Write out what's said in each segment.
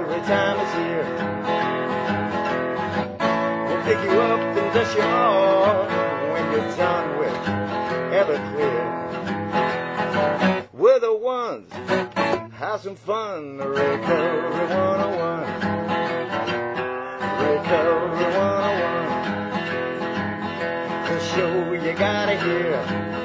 recovery time is here. We'll pick you up and dust you off when you're done with Everclear. We're the ones, have some fun, Recovery 101. Recovery 101. The show you gotta hear.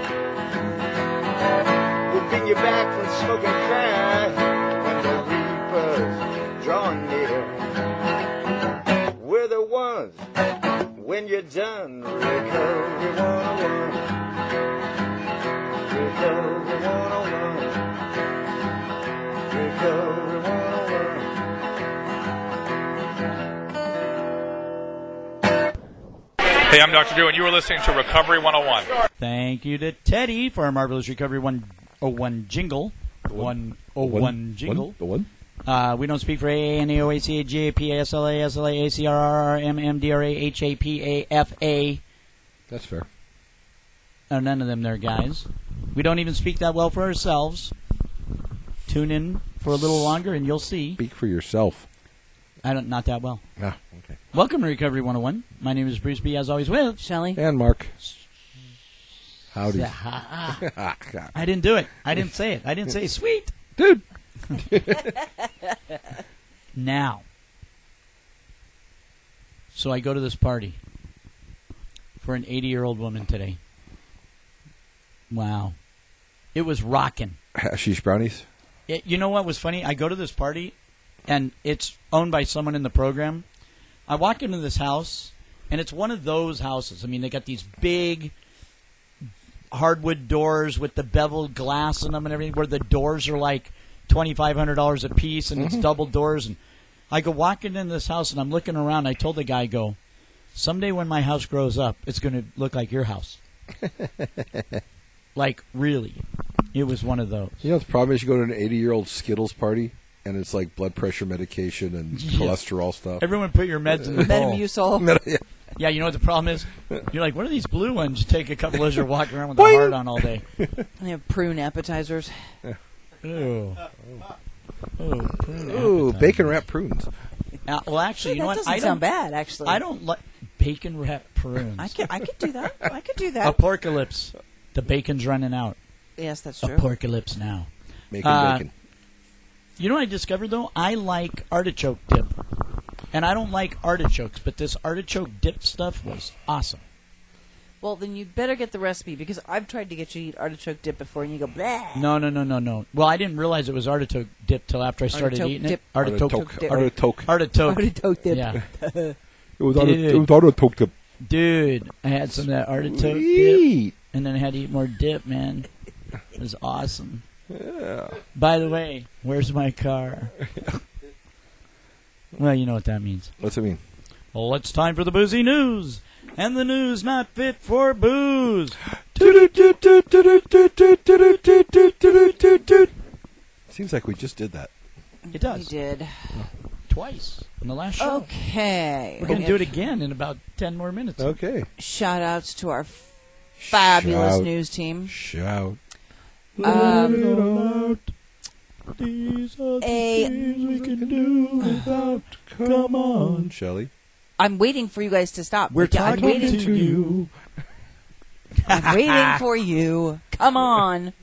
We'll bring you back from smoking crack when the reaper's drawing near. We're the ones, when you're done, Recovery 101. Recovery 101. Recovery 101. Hey, I'm Dr. Drew, and you were listening to Recovery 101. Thank you to Teddy for our marvelous Recovery 101 jingle. 101 jingle. The one? We don't speak for AANAOACA, GAPA, SLA, SLA, ACRR, MMDRA, HAPA, FA. That's fair. Oh, none of them there, guys. We don't even speak that well for ourselves. Tune in for a little longer, and you'll see. Speak for yourself. Not that well. Ah, okay. Welcome to Recovery 101. My name is Bruce B. As always, with Shelley and Mark. Howdy. I didn't do it. I didn't say it. I didn't say sweet. Dude. Now. So I go to this party for an 80-year-old woman today. Wow. It was rocking. Hashish brownies? You know what was funny? I go to this party, and it's owned by someone in the program. I walk into this house, and it's one of those houses. I mean, they got these big hardwood doors with the beveled glass in them and everything, where the doors are like $2,500 a piece, and it's double doors. And I go walking into this house, and I'm looking around. I told the guy, someday when my house grows up, it's going to look like your house. Like, really. It was one of those. You know, the problem is you go to an 80-year-old Skittles party, and it's like blood pressure medication and cholesterol stuff. Everyone put your meds in the bowl. Metamucil. Yeah, you know what the problem is? You're like, what are these blue ones? You take a couple of those, you're walking around with a heart on all day. They have prune appetizers. Ooh. Ooh, bacon wrapped prunes. Well, actually, you know what? That doesn't sound bad, actually. I don't like bacon wrapped prunes. I could do that. I could do that. Apocalypse. The bacon's running out. Yes, that's true. Apocalypse now. Making bacon. You know what I discovered, though? I like artichoke dip. And I don't like artichokes, but this artichoke dip stuff was awesome. Well, then you better get the recipe, because I've tried to get you to eat artichoke dip before, and you go, blah. No. Well, I didn't realize it was artichoke dip till after I started eating dip. it. Artichoke dip. Artichoke. Artichoke dip. Yeah. It was artichoke dip. Dude, I had some of that artichoke Sweet. dip, and then I had to eat more dip, man. It was awesome. Yeah. By the way, where's my car? Well, you know what that means. What's it mean? Well, it's time for the boozy news. And the news not fit for booze. Seems like we just did that. It does. We did. Twice in the last show. Okay. We're going to do it again in about 10 more minutes. Okay. Shout-outs to our fabulous news team. Shout. These are the things we can do without. Come on, Shelley. I'm waiting for you guys to stop. We're I'm talking waiting to you. I'm waiting for you. Come on.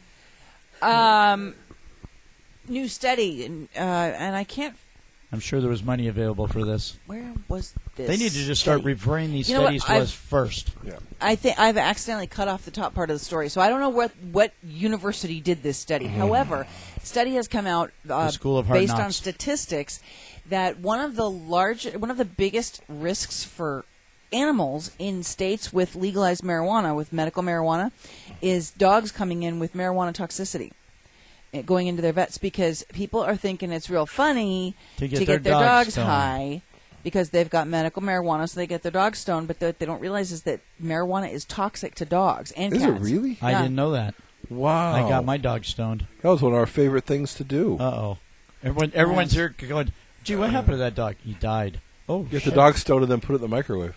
New study, and I can't. I'm sure there was money available for this. Where was this? They need to just start referring these You know studies what? to us first. Yeah. I think I've accidentally cut off the top part of the story, so I don't know what university did this study. However, study has come out The School of Hard based on Knocks. statistics that one of the biggest risks for animals in states with legalized marijuana, with medical marijuana, is dogs coming in with marijuana toxicity, going into their vets, because people are thinking it's real funny To get get their their dogs dogs stoned. high because they've got medical marijuana, so they get their dogs stoned. But what they don't realize is that marijuana is toxic to dogs and Is cats. it really? I Yeah. didn't know that. Wow. I got my dog stoned. That was one of our favorite things to do. Uh-oh. Everyone's here going, gee, what happened to that dog? He died. Oh, Get shit. the dog stoned and then put it in the microwave.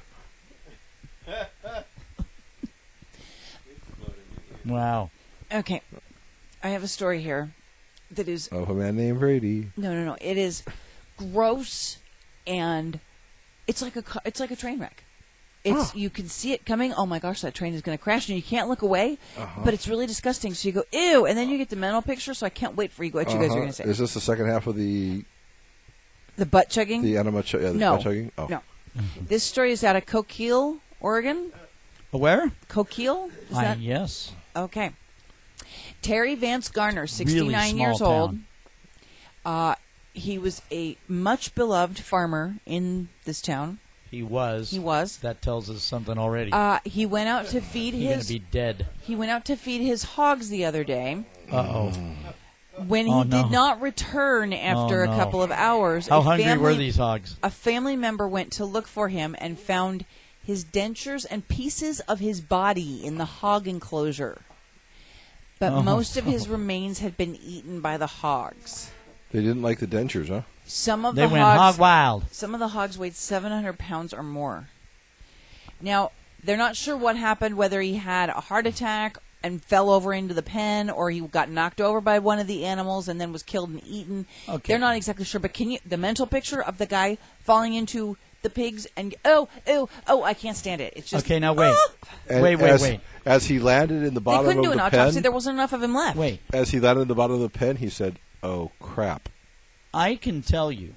Wow. Okay, I have a story here that is Of a man named Brady. no. It is gross, and it's like a train wreck. You can see it coming. Oh my gosh, that train is going to crash, and you can't look away. But it's really disgusting. So you go ew, and then you get the mental picture. So I can't wait for what you guys are going to say. Is this the second half of the butt chugging? The enema butt chugging? Oh. No. This story is out of Coquille, Oregon. Where? Coquille? Is that? Yes. Okay. Terry Vance Garner, 69 really years small old. He was a much beloved farmer in this town. He was. That tells us something already. He went out to feed He's going to be dead. He went out to feed his hogs the other day. Uh-oh. When he did not return after a couple of hours, how hungry were these hogs? A family member went to look for him and found his dentures and pieces of his body in the hog enclosure. But most of his remains had been eaten by the hogs. They didn't like the dentures, huh? They went hog wild. Some of the hogs weighed 700 pounds or more. Now, they're not sure what happened, whether he had a heart attack and fell over into the pen, or he got knocked over by one of the animals and then was killed and eaten. Okay. They're not exactly sure, but the mental picture of the guy falling into the pigs and I can't stand it. It's just okay. Now wait, wait. As he landed in the bottom of the pen, they couldn't do an autopsy. There wasn't enough of him left. Wait. As he landed in the bottom of the pen, he said, "Oh crap." I can tell you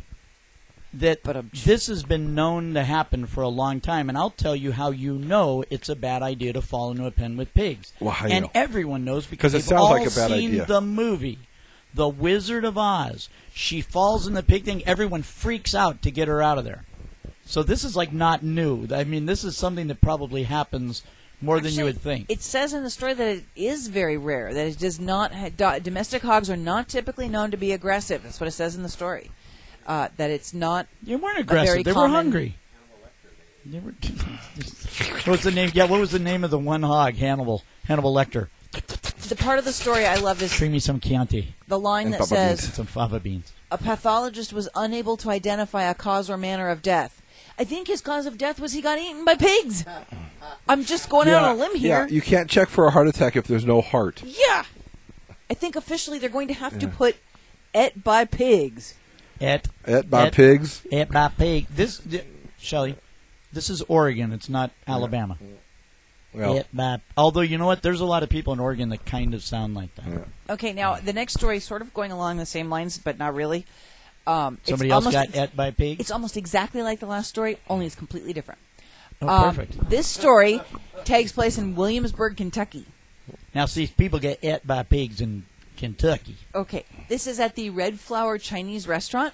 that this has been known to happen for a long time, and I'll tell you how you know it's a bad idea to fall into a pen with pigs. Well, how and you know? Everyone knows because it they've sounds all like a bad seen idea. the movie, The Wizard of Oz. She falls in the pig thing. Everyone freaks out to get her out of there. So this is like not new. I mean, this is something that probably happens more than you would think. It says in the story that it is very rare, that it does not domestic hogs are not typically known to be aggressive. That's what it says in the story. That it's not. They weren't aggressive. They were hungry. They were, what was the name? Yeah, what was the name of the one hog? Hannibal Lecter. The part of the story I love is bring me some Chianti. The line and that says some fava beans. A pathologist was unable to identify a cause or manner of death. I think his cause of death was he got eaten by pigs. I'm just going out on a limb here. Yeah, you can't check for a heart attack if there's no heart. Yeah. I think officially they're going to have to put "et by pigs." Et by pigs. Et by pig. Shelley, this is Oregon. It's not Alabama. Well, although you know what, there's a lot of people in Oregon that kind of sound like that. Yeah. Okay, now the next story is sort of going along the same lines, but not really. Somebody else got et by pig? It's almost exactly like the last story, only it's completely different. Oh, perfect. This story takes place in Williamsburg, Kentucky. Now, see, people get et by pigs in Kentucky. Okay, this is at the Red Flower Chinese restaurant.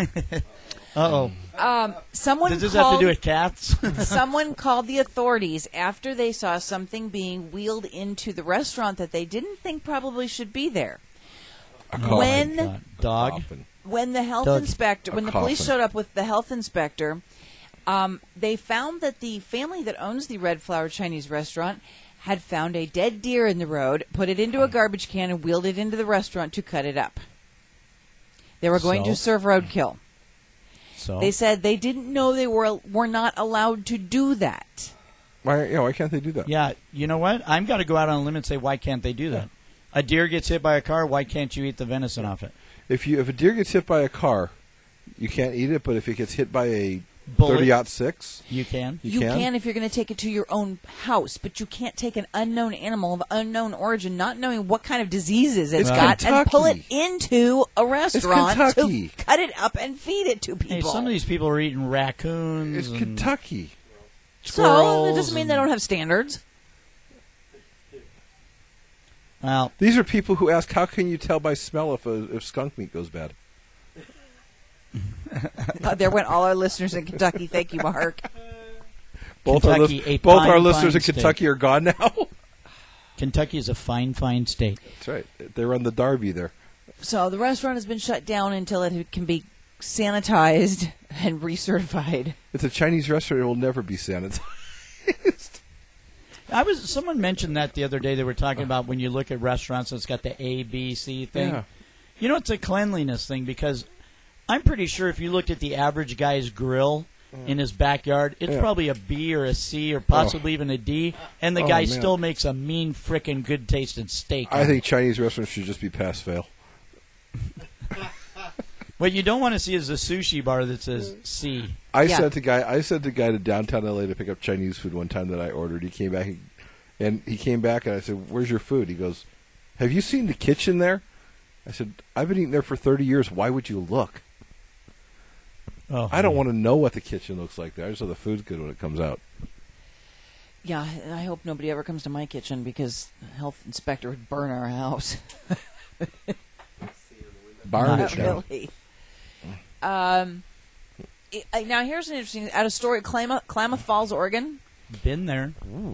Uh-oh. Does this have to do with cats? Someone called the authorities after they saw something being wheeled into the restaurant that they didn't think probably should be there. Dog? When the health inspector, when the police showed up with the health inspector, they found that the family that owns the Red Flower Chinese restaurant had found a dead deer in the road, put it into a garbage can, and wheeled it into the restaurant to cut it up. They were going to serve roadkill. So they said they didn't know they were not allowed to do that. Why can't they do that? Yeah, you know what? I'm got to go out on a limb and say, why can't they do that? A deer gets hit by a car, why can't you eat the venison off it? If a deer gets hit by a car, you can't eat it. But if it gets hit by a bullet, 30-06, you can. You can if you're going to take it to your own house, but you can't take an unknown animal of unknown origin, not knowing what kind of diseases it's got, Kentucky. and pull it into a restaurant to cut it up and feed it to people. Hey, some of these people are eating raccoons. It's Kentucky. So it doesn't mean they don't have standards. Well, these are people who ask, "How can you tell by smell if skunk meat goes bad?" There went all our listeners in Kentucky. Thank you, Mark. Both our listeners in Kentucky are gone now. Kentucky is a fine state. That's right. They run the Derby there. So the restaurant has been shut down until it can be sanitized and recertified. It's a Chinese restaurant. It will never be sanitized. Someone mentioned that the other day. They were talking about when you look at restaurants, it's got the A, B, C thing. Yeah. You know, it's a cleanliness thing because I'm pretty sure if you looked at the average guy's grill in his backyard, it's probably a B or a C or possibly even a D, and the guy still makes a mean frickin' good tasting steak. I think Chinese restaurants should just be pass-fail. What you don't want to see is a sushi bar that says C. I Yeah. sent the guy to downtown LA to pick up Chinese food one time that I ordered. He came back and I said, "Where's your food?" He goes, "Have you seen the kitchen there?" I said, "I've been eating there for 30 years. Why would you look?" Oh, I don't want to know what the kitchen looks like there. I just know the food's good when it comes out. Yeah, I hope nobody ever comes to my kitchen because the health inspector would burn our house. Barn Not it down. really. Now here's an interesting out of story. Klamath Falls, Oregon. Been there.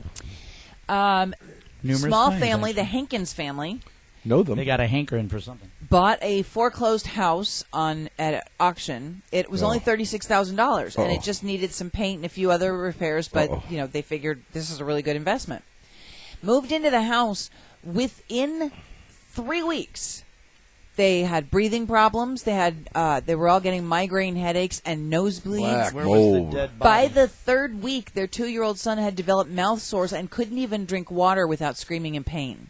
Numerous Small times, family, actually. the Hankins family, Know them. They got a hankering for something. bought a foreclosed house at auction. It was only $36,000, and it just needed some paint and a few other repairs. But they figured this is a really good investment. Moved into the house within 3 weeks. They had breathing problems. They were all getting migraine headaches and nosebleeds. Black Where was mold. the dead By body? the third week, their 2-year-old son had developed mouth sores and couldn't even drink water without screaming in pain.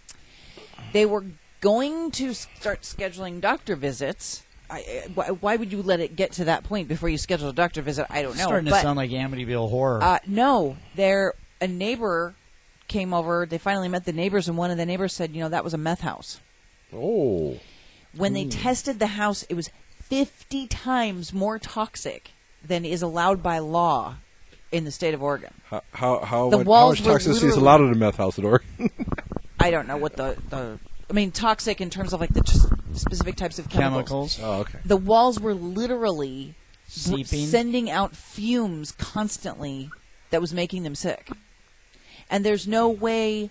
They were going to start scheduling doctor visits. Why would you let it get to that point before you schedule a doctor visit? I don't know. Starting But, to sound like Amityville Horror. no, a neighbor came over. They finally met the neighbors, and one of the neighbors said, that was a meth house. Oh. When they tested the house, it was 50 times more toxic than is allowed by law in the state of Oregon. How The much walls were toxicity is literally- allowed in a meth house at Oregon? I don't know what toxic in terms of like the just specific types of chemicals. Chemicals. Oh, okay. The walls were literally Seeping. sending out fumes constantly that was making them sick. And there was no way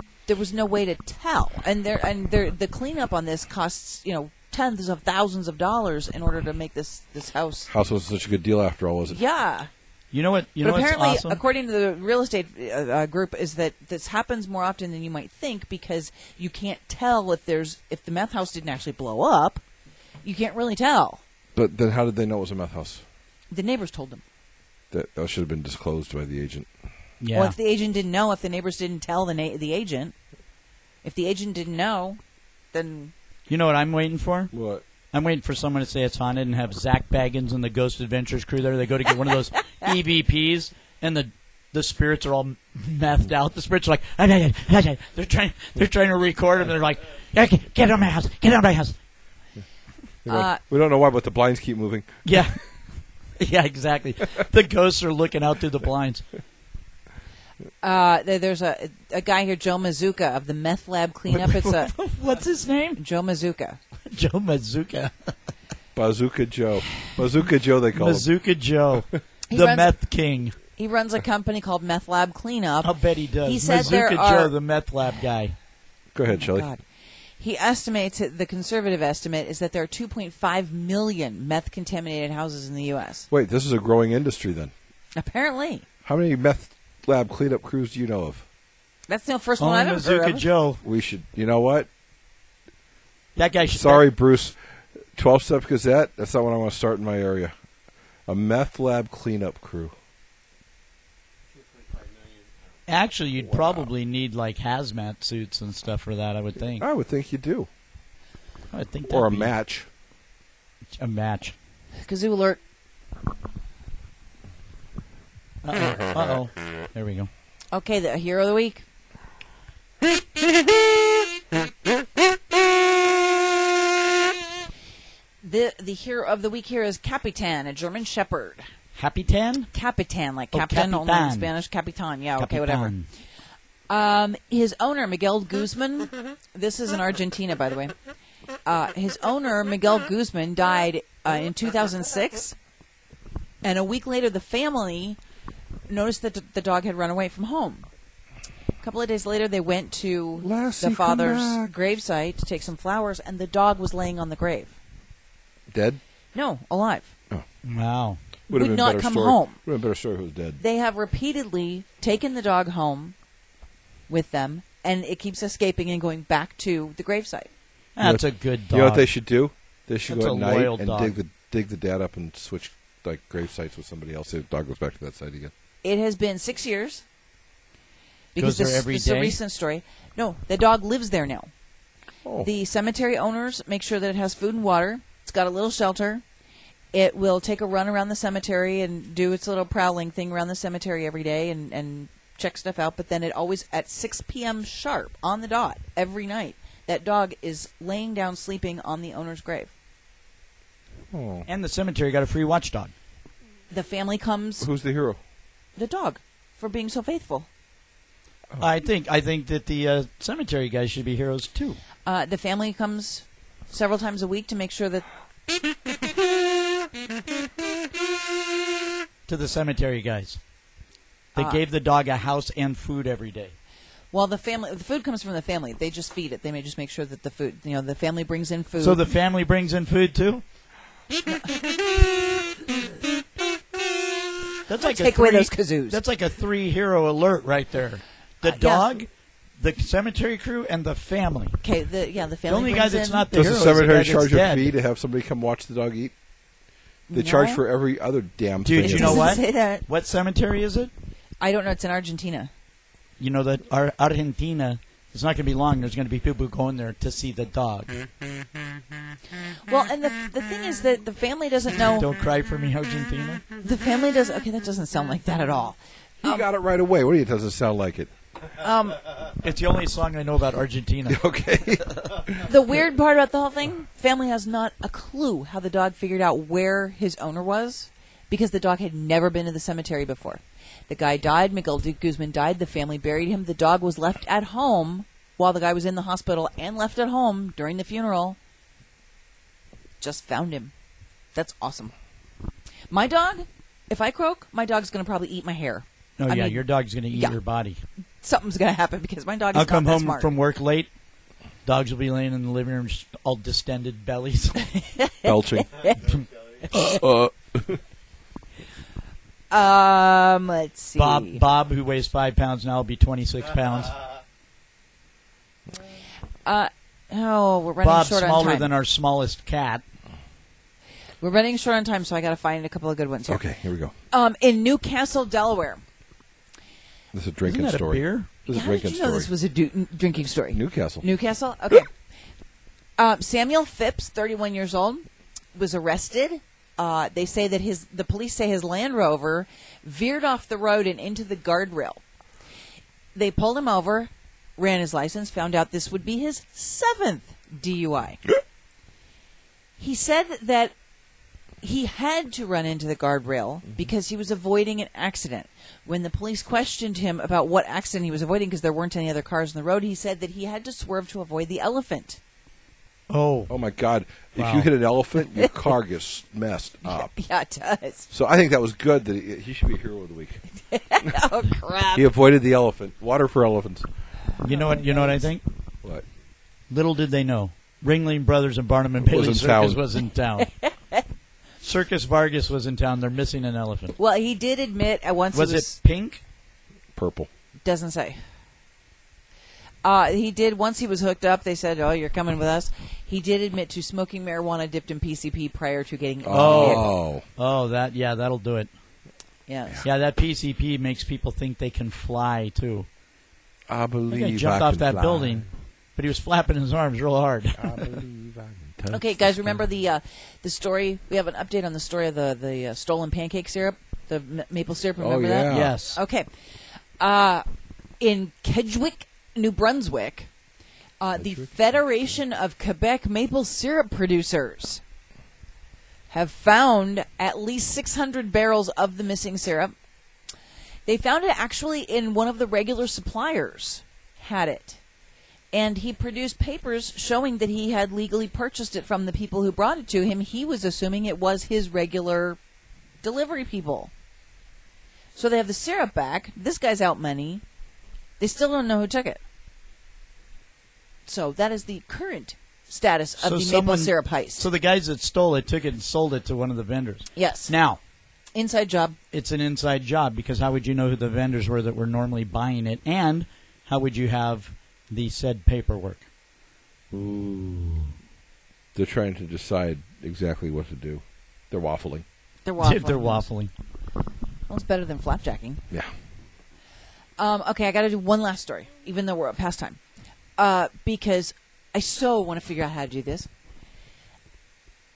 to tell. And the cleanup on this costs, tens of thousands of dollars in order to make this house. House wasn't such a good deal after all, was it? Yeah. You know what? You But know what's apparently, awesome? according to the real estate group, is that this happens more often than you might think because you can't tell if the meth house didn't actually blow up. You can't really tell. But then how did they know it was a meth house? The neighbors told them. That should have been disclosed by the agent. Yeah. Well, if the agent didn't know, if the neighbors didn't tell the agent, if the agent didn't know, then You know what I'm waiting for? What? I'm waiting for someone to say it's haunted and have Zach Baggins and the Ghost Adventures crew there. They go to get one of those EVPs, and the spirits are all methed out. The spirits are like, they're trying to record, and they're like, get out of my house, get out of my house. We don't know why, but the blinds keep moving. Yeah, yeah, exactly. The ghosts are looking out through the blinds. there's a guy here, Joe Mazuka of the Meth Lab Cleanup. It's a What's his name? Joe Mazuka. Joe Mazuka. Bazooka Joe. Bazooka Joe, they call him. Mazuka Joe, He the runs- meth king. He runs a company called Meth Lab Cleanup. I'll bet he does. He said Mazuka there Joe, are- the meth lab guy. Go ahead, Shelley. God. He estimates the conservative estimate is that there are 2.5 million meth-contaminated houses in the U.S. Wait, this is a growing industry then. Apparently. How many meth lab cleanup crews do you know of? That's the first one Only I've ever heard Mazuka of. Joe. We should, you know what? That guy should. Sorry, Bruce. 12-Step Gazette, that's not what I want to start in my area. A meth lab cleanup crew. Actually, you'd probably need like hazmat suits and stuff for that. I would think. I would think you do. I would think. Or a that'd be match. A match. Kazoo alert. Uh oh. There we go. Okay, the hero of the week. The hero of the week here is Capitan, a German Shepherd. Happy Tan. Capitan, like Oh, captain, only in Capitan. Spanish. Capitan, yeah, okay, whatever. Capitan. His owner, Miguel Guzman, this is in Argentina, by the way. His owner, Miguel Guzman, died in 2006. And a week later, the family noticed that the dog had run away from home. A couple of days later, they went to Lassie, the come father's back. gravesite to take some flowers, and the dog was laying on the grave. Dead? No, alive. Wow. Would have Would been not better come story. home. Would have been a better story if it was dead. They have repeatedly taken the dog home with them, and it keeps escaping and going back to the gravesite. That's a good dog. You know what they should do? They should That's go a at night loyal and dog. dig the dad up and switch like grave sites with somebody else. The dog goes back to that site again. It has been 6 years. Goes there every this is a day? recent story. No, the dog lives there now. Oh. The cemetery owners make sure that it has food and water. It's got a little shelter. It will take a run around the cemetery and do its little prowling thing around the cemetery every day and check stuff out. But then it always, at 6 p.m. sharp, on the dot, every night, that dog is laying down sleeping on the owner's grave. Oh. And the cemetery got a free watchdog. The family comes, Who's the hero? the dog, for being so faithful. I think that the cemetery guys should be heroes too. The family comes several times a week to make sure that To the cemetery guys. They gave the dog a house and food every day. well, the food comes from the family. They just feed it. They may just make sure that the food, the family brings in food. So the family brings in food too? That's like take away those kazoos. That's like a 3-hero alert right there. The Yeah. dog, the cemetery crew, and the family. Okay, the family. The only guy brings that's in, not the Does hero the is the cemetery guy charge that's a dead. fee to have somebody come watch the dog eat? They No. charge for every other damn Dude, thing. you It know doesn't what? say that. What cemetery is it? I don't know. It's in Argentina. You know that Argentina, it's not going to be long. There's going to be people going there to see the dog. Well, and the thing is that the family doesn't know. Don't cry for me, Argentina. The family does. Okay, that doesn't sound like that at all. He got it right away. What do you? It doesn't sound like it. It's the only song I know about Argentina. Okay. The weird part about the whole thing, family has not a clue how the dog figured out where his owner was, because the dog had never been to the cemetery before. The guy died. Miguel de Guzman died. The family buried him. The dog was left at home while the guy was in the hospital, and left at home during the funeral. Just found him. That's awesome. My dog, if I croak, my dog's going to probably eat my hair. Oh, I yeah, mean, your dog's going to eat yeah. your body. Something's going to happen because my dog is I'll not come that home smart. from work late. Dogs will be laying in the living room, all distended bellies. Belching. Let's see. Bob, who weighs 5 pounds now, will be 26 pounds. We're running Bob's short on smaller time. than our smallest cat. We're running short on time, so I got to find a couple of good ones here. Okay, here we go. In Newcastle, Delaware. This is a drinking Isn't that story. a beer? This is a How did drinking you know story. this was a drinking story? Newcastle. Newcastle? Okay. Samuel Phipps, 31 years old, was arrested. They say that the police say his Land Rover veered off the road and into the guardrail. They pulled him over, ran his license, found out this would be his 7th DUI. He said that he had to run into the guardrail because he was avoiding an accident. When the police questioned him about what accident he was avoiding, because there weren't any other cars on the road, he said that he had to swerve to avoid the elephant. Oh. Oh my God! Wow. If you hit an elephant, your car gets messed up. Yeah, it does. So I think that was good. That he should be hero of the week. Oh, crap. He avoided the elephant. Water for elephants. You know what I think? What? Little did they know. Ringling Brothers and Barnum and Bailey in Circus town. was in town. Circus Vargas was in town. They're missing an elephant. Well, he did admit at once Was it it pink? Purple. doesn't say. He did, once he was hooked up, they said, "Oh, you're coming with us." He did admit to smoking marijuana dipped in PCP prior to getting in the vehicle. Oh. That'll do it. Yes. Yeah, that PCP makes people think they can fly too. I That believe guy jumped I off can that fly. building, but he was flapping his arms real hard. I believe I can touch Okay, guys, remember the story? We have an update on the story of the stolen pancake syrup, the maple syrup. Remember yeah. that? Yes. Okay. In Kedgwick, New Brunswick, the Federation of Quebec Maple Syrup Producers have found at least 600 barrels of the missing syrup. They found it actually in one of the regular suppliers had it. And he produced papers showing that he had legally purchased it from the people who brought it to him. He was assuming it was his regular delivery people. So they have the syrup back. This guy's out money. They still don't know who took it. So that is the current status of the maple syrup heist. So the guys that stole it took it and sold it to one of the vendors. Yes. Now, Inside job. it's an inside job because how would you know who the vendors were that were normally buying it? And how would you have the said paperwork? Ooh. They're trying to decide exactly what to do. They're waffling. They're waffling. They're waffling. Well, it's better than flapjacking. Yeah. Okay, I got to do one last story, even though we're at past time. Because I so want to figure out how to do this.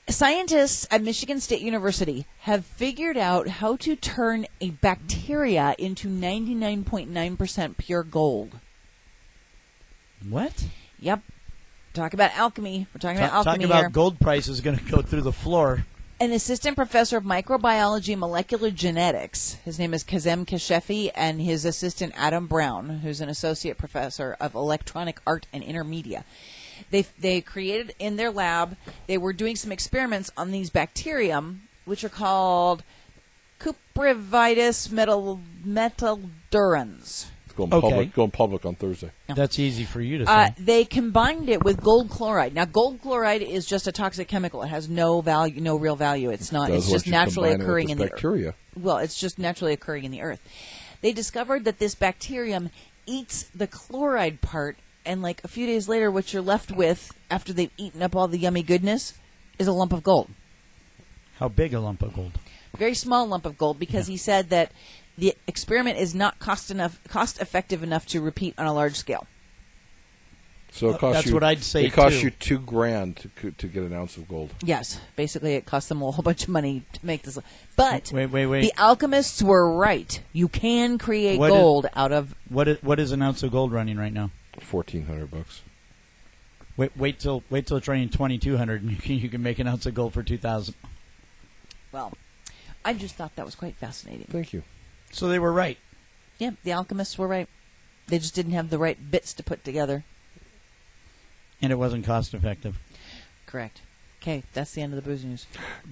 Scientists at Michigan State University have figured out how to turn a bacteria into 99.9% pure gold. What? Yep. Talk about alchemy. We're talking about alchemy Talk about here. gold price is going to go through the floor. An assistant professor of microbiology and molecular genetics, his name is Kazem Keshefi, and his assistant Adam Brown, who's an associate professor of electronic art and intermedia. They created in their lab, they were doing some experiments on these bacterium, which are called Cuprivitis metaldurans. Going public on Thursday. That's easy for you to say. They combined it with gold chloride. Now, gold chloride is just a toxic chemical. It has no value, no real value. It's not. It's just naturally occurring in the earth. Well, it's just naturally occurring in the earth. They discovered that this bacterium eats the chloride part, and like a few days later, what you're left with after they've eaten up all the yummy goodness is a lump of gold. How big a lump of gold? Very small lump of gold, because he said that the experiment is not cost effective enough to repeat on a large scale. So it costs that's what I'd say. It costs you $2,000 to get an ounce of gold. Yes, basically it cost them a whole bunch of money to make this. But wait. The alchemists were right. You can create gold out of what is an ounce of gold running right now? $1,400. Wait till it's running $2,200, and you can make an ounce of gold for $2,000. Well, I just thought that was quite fascinating. Thank you. So they were right. Yeah, the alchemists were right. They just didn't have the right bits to put together. And it wasn't cost effective. Correct. Okay, that's the end of the booze news.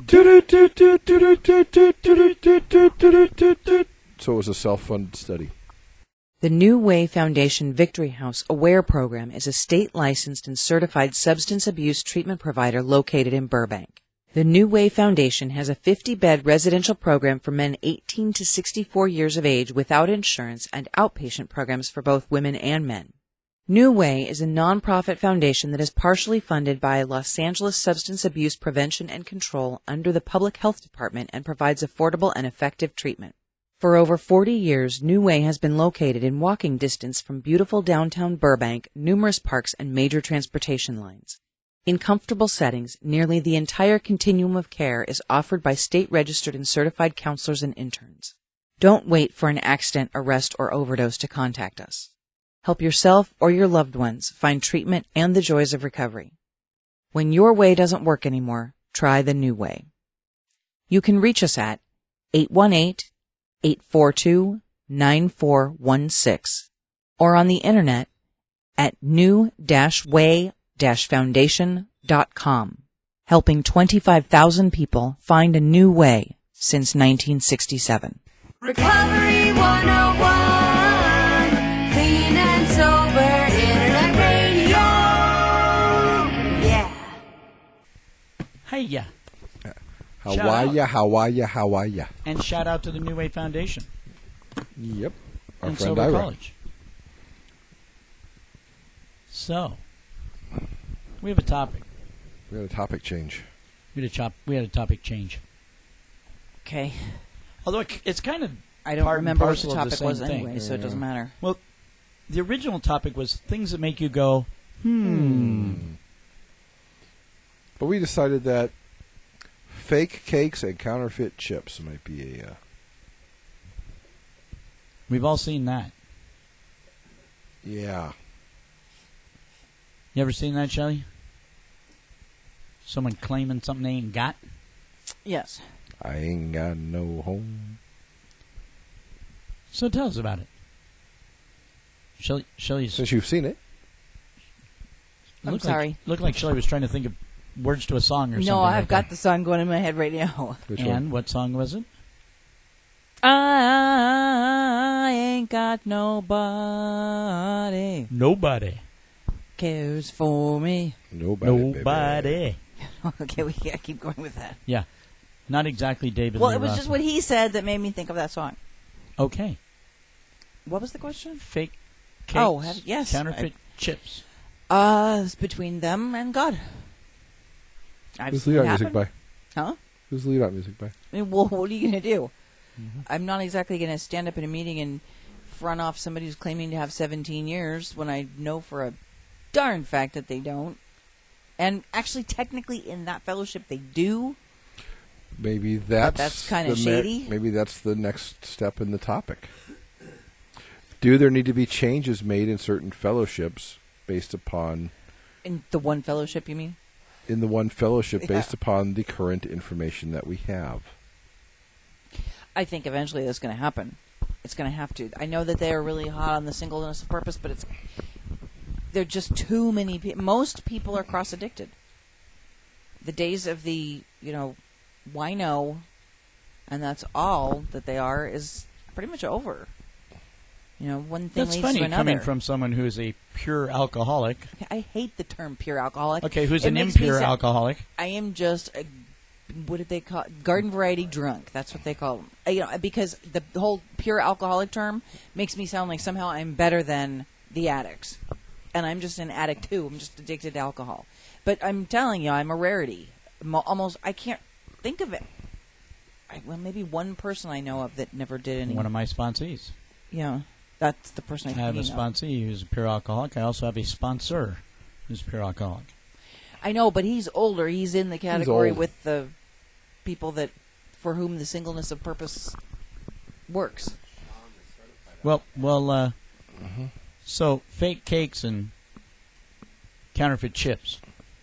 So it was a self-funded study. The New Way Foundation Victory House AWARE program is a state-licensed and certified substance abuse treatment provider located in Burbank. The New Way Foundation has a 50-bed residential program for men 18 to 64 years of age without insurance and outpatient programs for both women and men. New Way is a nonprofit foundation that is partially funded by Los Angeles Substance Abuse Prevention and Control under the Public Health Department and provides affordable and effective treatment. For over 40 years, New Way has been located in walking distance from beautiful downtown Burbank, numerous parks, and major transportation lines. In comfortable settings, nearly the entire continuum of care is offered by state-registered and certified counselors and interns. Don't wait for an accident, arrest, or overdose to contact us. Help yourself or your loved ones find treatment and the joys of recovery. When your way doesn't work anymore, try the New Way. You can reach us at 818-842-9416 or on the internet at new-way-foundation.com, helping 25,000 people find a new way since 1967. Recovery 101, clean and sober internet radio. Yeah. Hiya. How are ya? And shout out to the New Way Foundation. Yep. Our And friend Silver Ira. College. So, we have a topic. We had a topic change. We had a topic change. Okay. Although it's kind of I don't part and remember what the parcel of topic same was thing. anyway, so it doesn't matter. Well, the original topic was things that make you go, But we decided that fake cakes and counterfeit chips might be a... We've all seen that. Yeah. You ever seen that, Shelley? Someone claiming something they ain't got? Yes. I ain't got no home. So tell us about it. Shelley's... Since you've seen it. I'm sorry. Looked like Shelley was trying to think of words to a song or something. No, I've like got that. the song going in my head right now. Which And one? what song was it? I ain't got nobody Nobody. cares for me. Nobody. Nobody. Okay, we gotta keep going with that. Yeah. Not exactly David Well, Lee it was Roth. just what he said that made me think of that song. Okay. What was the question? Fake cakes. Oh, yes. Counterfeit chips. It's between them and God. I've Who's seen lead it out music happen. by? Huh? Who's lead out music by? I mean, well, what are you going to do? I'm not exactly going to stand up in a meeting and front off somebody who's claiming to have 17 years when I know for a darn fact that they don't. And actually, technically, in that fellowship, they do. Maybe that's kinda shady. Maybe that's the next step in the topic. Do there need to be changes made in certain fellowships based upon In the one fellowship, you mean? in the one fellowship Yeah. based upon the current information that we have? I think eventually that's going to happen. It's going to have to. I know that they are really hot on the singleness of purpose, but there are just too many people. Most people are cross-addicted. The days of the, wino, and that's all that they are, is pretty much over. One thing That's leads funny to another. coming from someone who is a pure alcoholic. I hate the term pure alcoholic. Okay, who's It an makes me impure sound- alcoholic? I am just what did they call it? Garden variety drunk? That's what they call them. Because the whole pure alcoholic term makes me sound like somehow I'm better than the addicts, and I'm just an addict too. I'm just addicted to alcohol. But I'm telling you, I'm a rarity. Almost, I can't think of it. Maybe one person I know of that never did any. One of my sponsees. Yeah, that's the person I have a think of. sponsee who's a pure alcoholic. I also have a sponsor who's a pure alcoholic. I know, but he's older. He's in the category old. with the people that for whom the singleness of purpose works. Well, so fake cakes and counterfeit chips.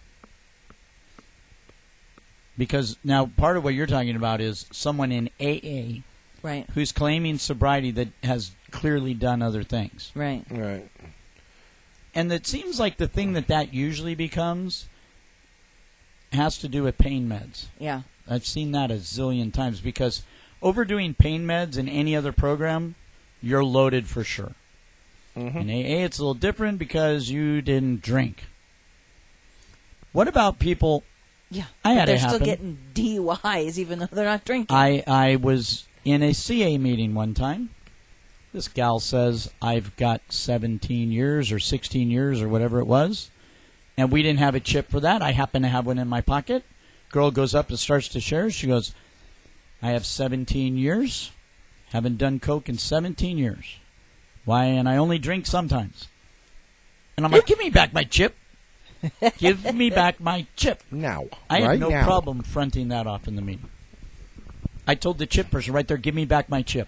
Because now part of what you're talking about is someone in AA Right. who's claiming sobriety that has clearly done other things. Right. Right. And it seems like the thing that usually becomes has to do with pain meds. Yeah. I've seen that a zillion times because overdoing pain meds in any other program, you're loaded for sure. Mm-hmm. In AA, it's a little different because you didn't drink. What about people? Yeah. I had they're it still happen. getting DUIs even though they're not drinking. I was in a CA meeting one time. This gal says, I've got 17 years or 16 years or whatever it was, and we didn't have a chip for that. I happen to have one in my pocket. Girl goes up and starts to share. She goes, I have 17 years, haven't done coke in 17 years. Why? And I only drink sometimes. And I'm like, give me back my chip. Give me back my chip. Now. I had right no now. problem fronting that off in the meeting. I told the chip person right there, give me back my chip.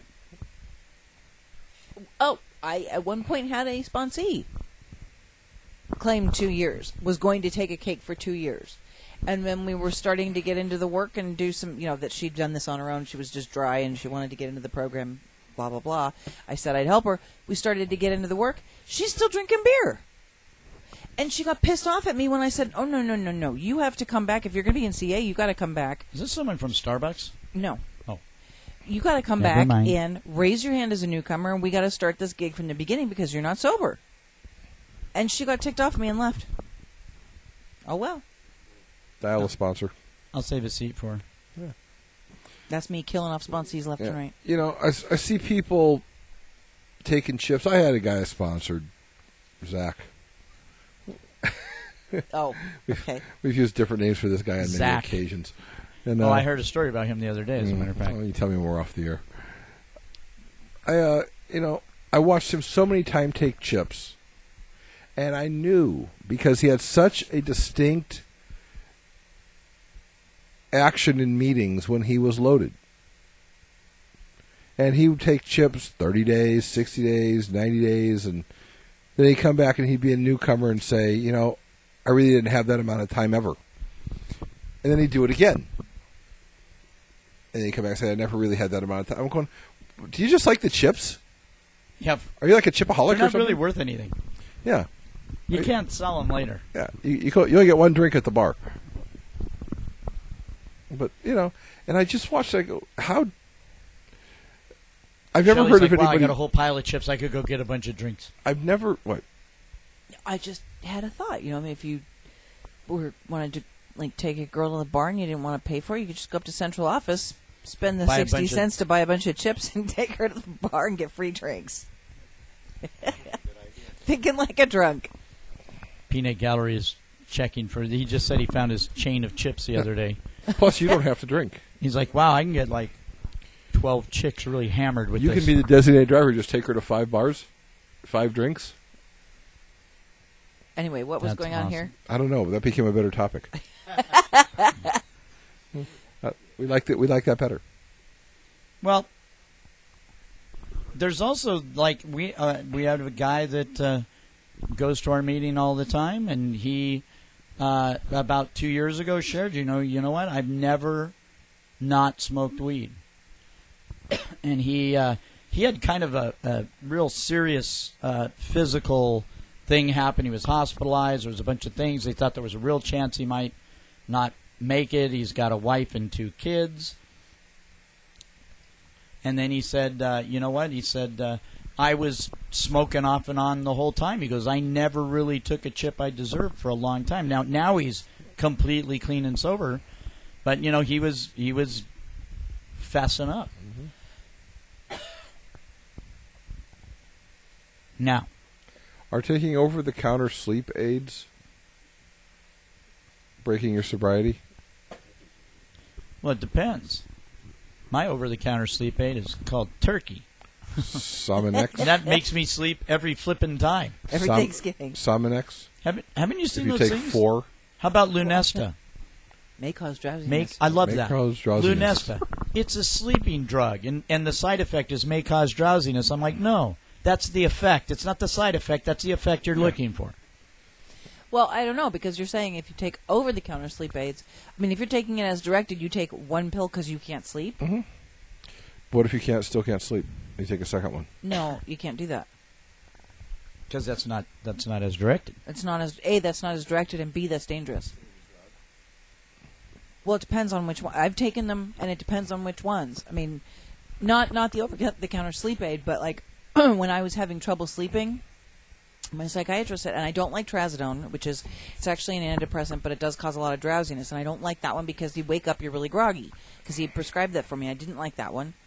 Oh, I at one point had a sponsee claimed 2 years, was going to take a cake for 2 years. And when we were starting to get into the work and do some, that she'd done this on her own, she was just dry and she wanted to get into the program, blah, blah, blah. I said I'd help her. We started to get into the work. She's still drinking beer. And she got pissed off at me when I said, oh, no. You have to come back. If you're going to be in CA, you got to come back. Is this someone from Starbucks? No. Oh. You got to come Never back mind. in, raise your hand as a newcomer, and we got to start this gig from the beginning because you're not sober. And she got ticked off at me and left. Oh, well. Dial a sponsor. I'll save a seat for her. That's me killing off sponsees left Yeah. and right. I see people taking chips. I had a guy sponsored, Zach. Oh, okay. We've used different names for this guy on many Zach. occasions. And, I heard a story about him the other day, as a matter of fact. Well, you tell me more off the air. I watched him so many times take chips, and I knew because he had such a distinct action in meetings when he was loaded. And he would take chips 30 days, 60 days, 90 days, and then he'd come back and he'd be a newcomer and say, I really didn't have that amount of time ever. And then he'd do it again. And then he'd come back and say, I never really had that amount of time. I'm going, do you just like the chips? Yeah, Are you like a chipaholic they're or not something? really worth anything. Yeah. You can't sell them later. Yeah. You only get one drink at the bar. But, and I just watched it, I go, how... I've never Shelley's heard like, of wow, anybody... I got a whole pile of chips. I could go get a bunch of drinks. I've never... What? I just had a thought. If you wanted to take a girl to the bar and you didn't want to pay for it, you could just go up to central office, spend the Buy a 60 bunch of- cents to buy a bunch of chips, and take her to the bar and get free drinks. Thinking like a drunk. Peanut Gallery is checking for... He just said he found his chain of chips the other day. Plus, you don't have to drink. He's like, wow, I can get 12 chicks really hammered with You this. can be the designated driver. Just take her to 5 bars, 5 drinks. Anyway, what was That's going on awesome. here? I don't know. That became a better topic. We like that. We like that better. Well, there's also like we have a guy that goes to our meeting all the time, and he about 2 years ago shared, you know what? I've never not smoked weed, and he had kind of a real serious physical thing happen. He was hospitalized. There was a bunch of things. They thought there was a real chance he might not make it. He's got a wife and 2 kids. And then he said, you know what? He said, I was smoking off and on the whole time. He goes, I never really took a chip I deserved for a long time. Now he's completely clean and sober. But, he was fessing up. Mm-hmm. Now, Are taking over-the-counter sleep aids breaking your sobriety? well, it depends. My over-the-counter sleep aid is called Turkey. Sominex? And that makes me sleep every flipping time. Every Som- Thanksgiving. Sominex? Haven't you If seen you those take things? 4, How about Lunesta? May cause drowsiness. I love may that. cause drowsiness. Lunesta. It's a sleeping drug, and the side effect is may cause drowsiness. I'm like, no, that's the effect. It's not the side effect. That's the effect you're looking for. Well, I don't know, because you're saying if you take over-the-counter sleep aids, I mean, if you're taking it as directed, you take 1 pill because you can't sleep. Mm-hmm. What if you still can't sleep? You take a second one. No, you can't do that. Because that's not as directed. It's not as A, that's not as directed, and B, that's dangerous. Well, it depends on which one. I've taken them, and it depends on which ones. I mean, not the over-the-counter sleep aid, but like when I was having trouble sleeping, my psychiatrist said, and I don't like trazodone, it's actually an antidepressant, but it does cause a lot of drowsiness, and I don't like that one because you wake up, you're really groggy. Because he prescribed that for me. I didn't like that one.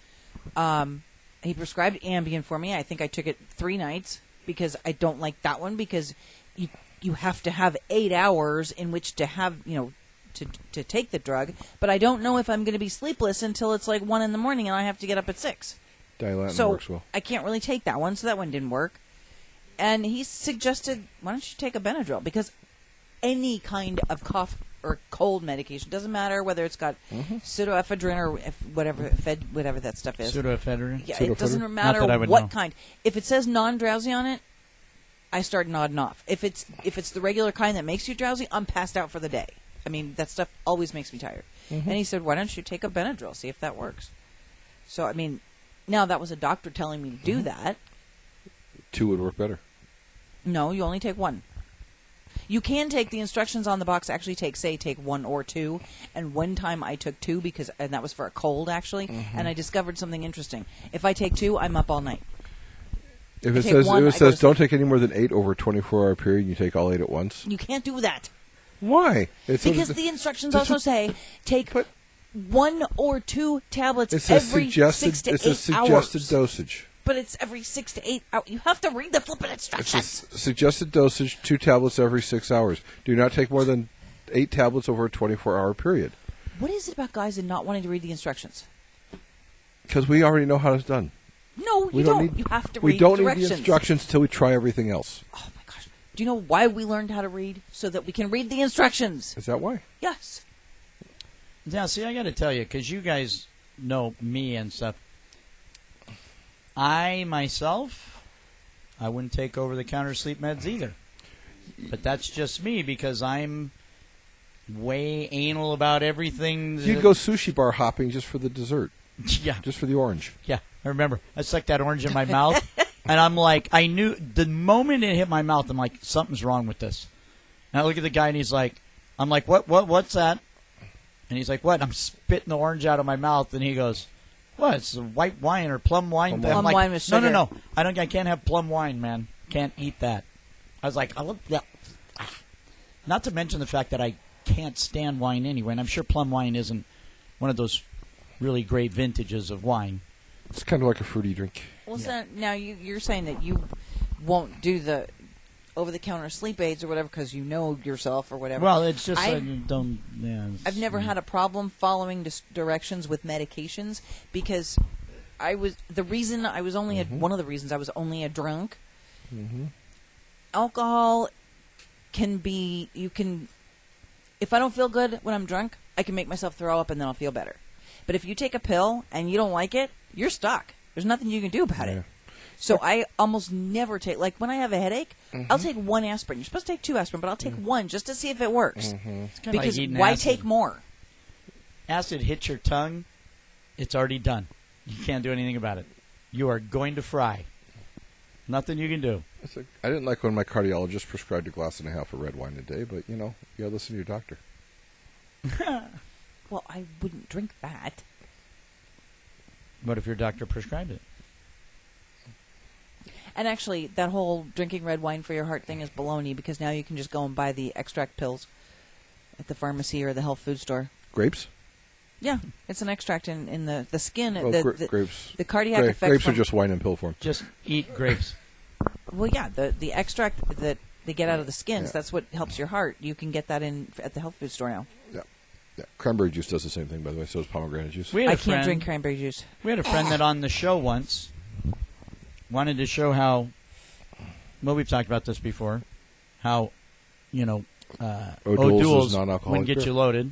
He prescribed Ambien for me. I think I took it 3 nights because I don't like that one because you have to have 8 hours in which to have, to take the drug. But I don't know if I'm going to be sleepless until it's like 1 in the morning and I have to get up at 6. Dilantin So works well. I can't really take that one, so that one didn't work. And he suggested, why don't you take a Benadryl? Because any kind of cough or cold medication, doesn't matter whether it's got pseudoephedrine or whatever that stuff is. Pseudoephedrine? Yeah, Pseudoephedrine? it doesn't Not matter that I would what know. kind. If it says non-drowsy on it, I start nodding off. If it's the regular kind that makes you drowsy, I'm passed out for the day. I mean, that stuff always makes me tired. And he said, why don't you take a Benadryl, see if that works. So, I mean, now that was a doctor telling me to do that. 2 would work better. No, you only take 1. You can take the instructions on the box. Actually, take 1 or 2. And one time I took 2 and that was for a cold actually. And I discovered something interesting. If I take 2, I'm up all night. If I it take says one, if it I go to says don't take any more than 8 over a 24-hour period, you take all 8 at once. You can't do that Why? because the instructions also say take But- 1 or 2 tablets It's a every suggested. 6 to 8 It's a suggested hours. dosage. But it's every 6 to 8 hours. You have to read the flippin' It's a instructions. suggested dosage. 2 tablets every 6 hours. Do not take more than 8 tablets over a 24-hour period. What is it about guys and not wanting to read the instructions? Because we already know how it's done. No, We you don't don't. need. You have to we read don't the need directions. the instructions till we try everything else. Oh my gosh. Do you know why we learned how to read? So that we can read the instructions. Is that why? Yes. Now, see, I got to tell you, because you guys know me and stuff. I wouldn't take over-the-counter sleep meds either. But that's just me because I'm way anal about everything. You'd go sushi bar hopping just for the dessert, Yeah, just for the orange. yeah. I remember. I stuck that orange in my mouth, and I'm like, I knew the moment it hit my mouth, I'm like, something's wrong with this. And I look at the guy, and he's like, I'm like, what's that? And he's like, what? I'm spitting the orange out of my mouth, and he goes, what? It's a white wine or plum wine? Plum I'm like, wine with no, sugar. I can't have plum wine, man. Can't eat that. I was like, I love that. Not to mention the fact that I can't stand wine anyway, and I'm sure plum wine isn't one of those really great vintages of wine. It's kind of like a fruity drink. Well, so now you're saying that you won't do the over-the-counter sleep aids or whatever because you know yourself or whatever. Well, it's just I've- you don't. Yeah, I've never had a problem following directions with medications because one of the reasons I was only a drunk. Alcohol can be, if I don't feel good when I'm drunk, I can make myself throw up and then I'll feel better. But if you take a pill and you don't like it, you're stuck. There's nothing you can do about it. So I almost never take, like when I have a headache, I'll take one aspirin. You're supposed to take 2 aspirin, but I'll take one just to see if it works. It's kinda Because like eating why acid. take more? Acid hits your tongue, it's already done. You can't do anything about it. You are going to fry. Nothing you can do. I didn't like when my cardiologist prescribed a glass and a half of red wine a day, but, you gotta listen to your doctor. Well, I wouldn't drink that. What if your doctor prescribed it? And actually, that whole drinking red wine for your heart thing is baloney because now you can just go and buy the extract pills at the pharmacy or the health food store. Grapes? Yeah, it's an extract in the skin. Oh, grapes. The cardiac effect. Grapes from, are just wine in pill form. Just eat grapes. Well, yeah, the extract that they get out of the skins, Yeah. that's what helps your heart. You can get that at the health food store now. Yeah. Cranberry juice does the same thing, by the way. So does pomegranate juice. We had I a can't friend- drink cranberry juice. We had a friend that on the show once wanted to show how, well, we've talked about this before, how, O'Doul's is non-alcoholic wouldn't get beer. you loaded.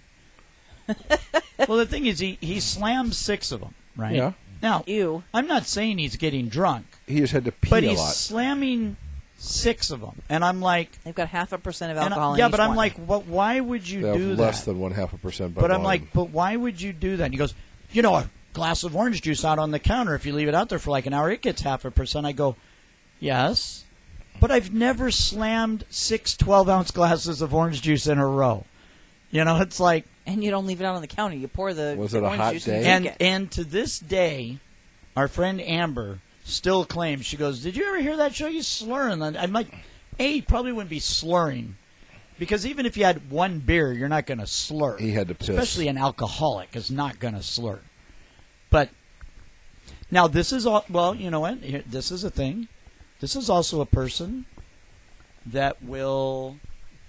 Well, the thing is, he slams 6 of them, right? Yeah. Now, Ew. I'm not saying he's getting drunk, He just had to pee but a he's lot. slamming 6 of them. And I'm like, They've got 0.5% of and alcohol in yeah, each but I'm one. like, why would you They have do less that? than 0.5% by But I'm volume. like, but why would you do that? And he goes, a glass of orange juice out on the counter, if you leave it out there for like an hour, it gets 0.5%. I go, yes, but I've never slammed 6 12-ounce glasses of orange juice in a row. It's like, And you don't leave it out on the counter. You pour the Was it a orange hot juice day? and drink it. and to this day, our friend Amber still claims, she goes, did you ever hear that show? You slurring. I'm like, you probably wouldn't be slurring. Because even if you had one beer, you're not going to slur. He had to piss. Especially an alcoholic is not going to slur. But now this is all. Well, you know what? This is a thing. This is also a person that will,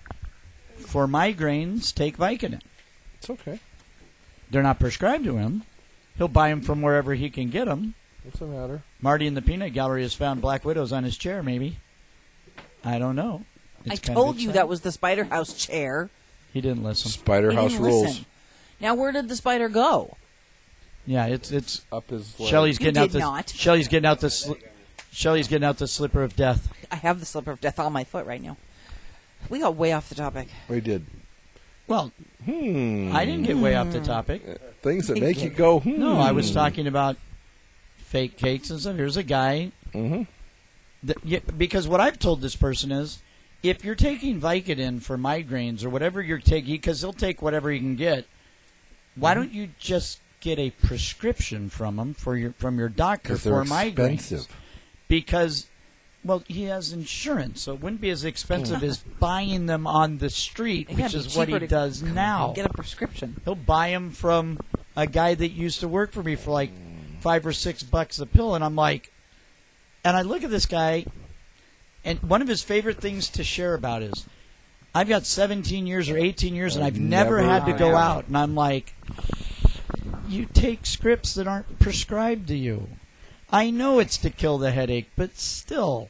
for migraines, take Vicodin. It's okay. They're not prescribed to him. He'll buy them from wherever he can get them. What's the matter? Marty in the Peanut Gallery has found black widows on his chair. Maybe. I don't know. I It's kind told of you exciting. that was the Spider House chair. He didn't listen. Spider He House didn't rules. listen. Now, where did the spider go? Yeah, it's Up his leg. Shelley's You getting out did the not. Shelley's getting out the Shelley's getting out the slipper of death. I have the slipper of death on my foot right now. We got way off the topic. We did. Well, Hmm. I didn't get way off the topic. Things that make you go, No, I was talking about fake cakes and stuff. Here's a guy. Mm-hmm. Because what I've told this person is, if you're taking Vicodin for migraines or whatever you're taking, because he'll take whatever he can get, why don't you just get a prescription from him from your doctor Because they're for migraines? expensive. Because, well, he has insurance, so it wouldn't be as expensive as buying them on the street, Yeah, which it'd is be what he cheaper to does now. Get a prescription. He'll buy them from a guy that used to work for me for like $5 or $6 a pill, and I'm like, and I look at this guy, and one of his favorite things to share about is, I've got 17 years or 18 years, and I've never had to go out, and I'm like, you take scripts that aren't prescribed to you. I know it's to kill the headache, but still,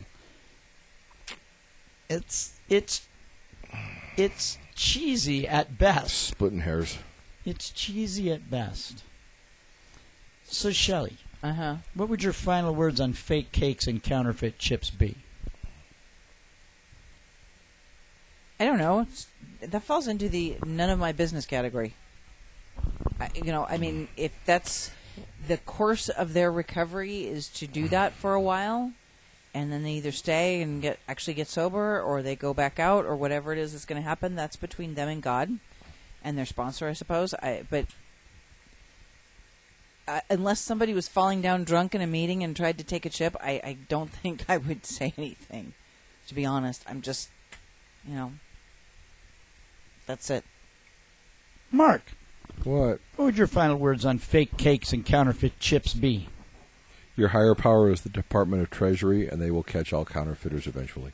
it's cheesy at best. Splitting hairs. It's cheesy at best. So, Shelley, Uh-huh. what would your final words on fake cakes and counterfeit chips be? I don't know. That falls into the none of my business category. I mean, if that's the course of their recovery is to do that for a while, and then they either stay and actually get sober, or they go back out, or whatever it is that's going to happen, that's between them and God and their sponsor, I suppose. But unless somebody was falling down drunk in a meeting and tried to take a chip, I don't think I would say anything. To be honest, I'm just, that's it. Mark, What? what would your final words on fake cakes and counterfeit chips be? Your higher power is the Department of Treasury, and they will catch all counterfeiters eventually.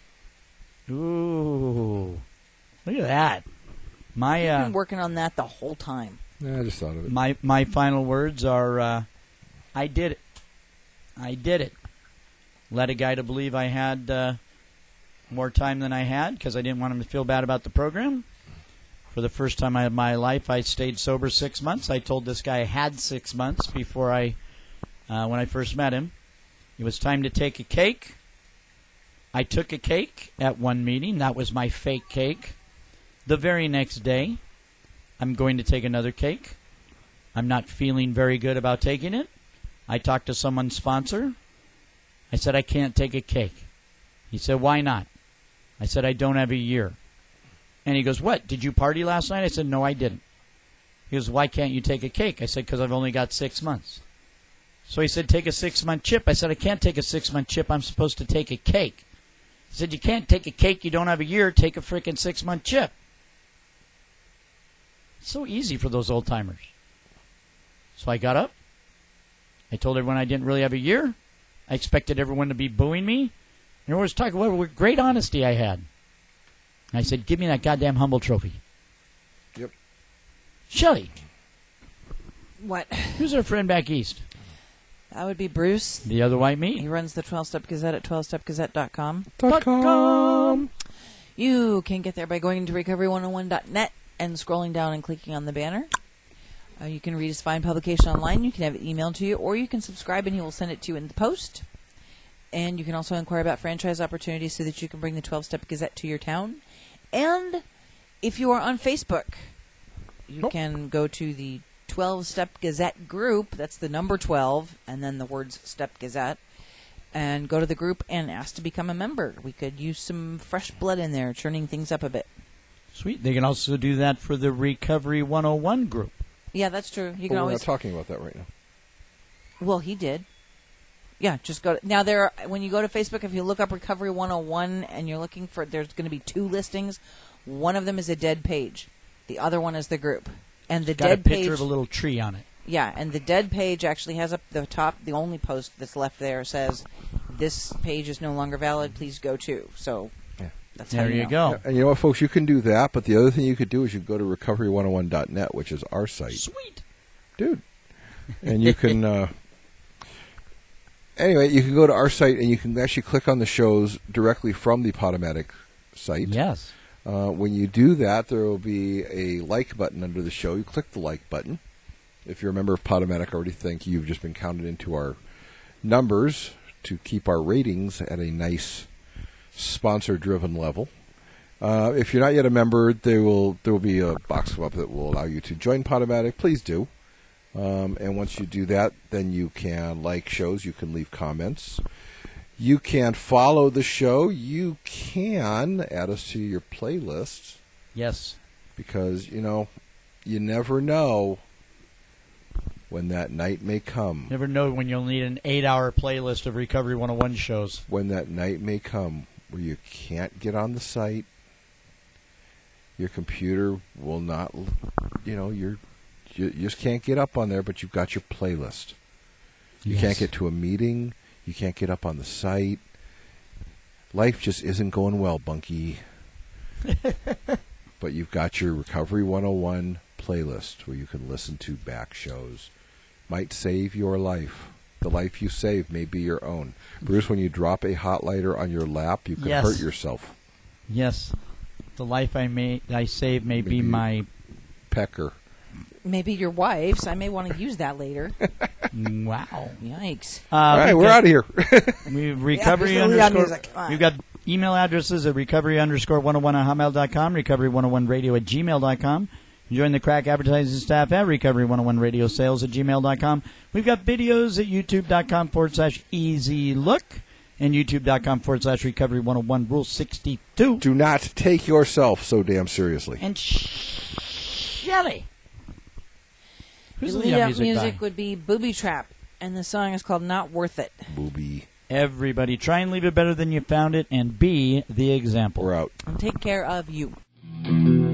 Ooh, look at that. I've My been working on that the whole time. Yeah, I just thought of it. my final words are, I did it. I did it. Led a guy to believe I had more time than I had because I didn't want him to feel bad about the program. For the first time in my life, I stayed sober 6 months. I told this guy I had 6 months before when I first met him. It was time to take a cake. I took a cake at one meeting. That was my fake cake. The very next day, I'm going to take another cake. I'm not feeling very good about taking it. I talked to someone's sponsor. I said, I can't take a cake. He said, why not? I said, I don't have a year. And he goes, what, did you party last night? I said, no, I didn't. He goes, why can't you take a cake? I said, because I've only got 6 months. So he said, take a 6-month chip. I said, I can't take a 6-month chip. I'm supposed to take a cake. He said, you can't take a cake. You don't have a year. Take a freaking 6-month chip. It's so easy for those old timers. So I got up. I told everyone I didn't really have a year. I expected everyone to be booing me. And everyone was talking about what great honesty I had. And I said, give me that goddamn humble trophy. Yep. Shelley, What? who's our friend back east? That would be Bruce. The other white meat? He runs the 12-Step Gazette at 12stepgazette.com. .com. You can get there by going to recovery101.net and scrolling down and clicking on the banner. You can read his fine publication online. You can have it emailed to you, or you can subscribe and he will send it to you in the post. And you can also inquire about franchise opportunities so that you can bring the 12-Step Gazette to your town. And if you are on Facebook, you can go to the 12-Step Gazette group. That's the number 12 and then the words Step Gazette. And go to the group and ask to become a member. We could use some fresh blood in there, churning things up a bit. Sweet. They can also do that for the Recovery 101 group. Yeah, that's true. You But can we're always. not talking about that right now. Well, he did. Yeah, just go. Now when you go to Facebook, if you look up Recovery 101 and you're looking for, there's going to be 2 listings. One of them is a dead page. The other one is the group. And the Got dead a picture page. of a little tree on it. Yeah, and the dead page actually has up the top. The only post that's left there says, "This page is no longer valid. Please go to." So Yeah. that's how There you know. go. And you know what, folks? You can do that, but the other thing you could do is you go to recovery101.net, which is our site. Sweet. Dude. And you can... Anyway, you can go to our site and you can actually click on the shows directly from the Podomatic site. Yes. When you do that, there will be a like button under the show. You click the like button. If you're a member of Podomatic, I already think you've just been counted into our numbers to keep our ratings at a nice sponsor-driven level. If you're not yet a member, there will be a box come up that will allow you to join Podomatic. Please do. And once you do that, then you can like shows. You can leave comments. You can follow the show. You can add us to your playlist. Yes. Because, you never know when that night may come. Never know when you'll need an 8-hour playlist of Recovery 101 shows. When that night may come where you can't get on the site. Your computer will not, you just can't get up on there, but you've got your playlist. You can't get to a meeting. You can't get up on the site. Life just isn't going well, Bunky. But you've got your Recovery 101 playlist where you can listen to back shows. Might save your life. The life you save may be your own. Bruce, when you drop a hot lighter on your lap, you can hurt yourself. Yes. The life I save may be Maybe my... Pecker. Maybe your wife's. I may want to use that later. Wow. Yikes. All right, we're out of here. We recovery Yeah, just underscore. music. Come on. We've got email addresses at recovery_101@hotmail.com, recovery101radio@gmail.com. Join the crack advertising staff at recovery101radiosales@gmail.com. We've got videos at youtube.com/easylook and youtube.com/recovery101 rule 62. Do not take yourself so damn seriously. And Shelley. Who's The the lead-up music music by? would be Booby Trap, and the song is called Not Worth It. Booby. Everybody, try and leave it better than you found it, and be the example. We're out. And take care of you.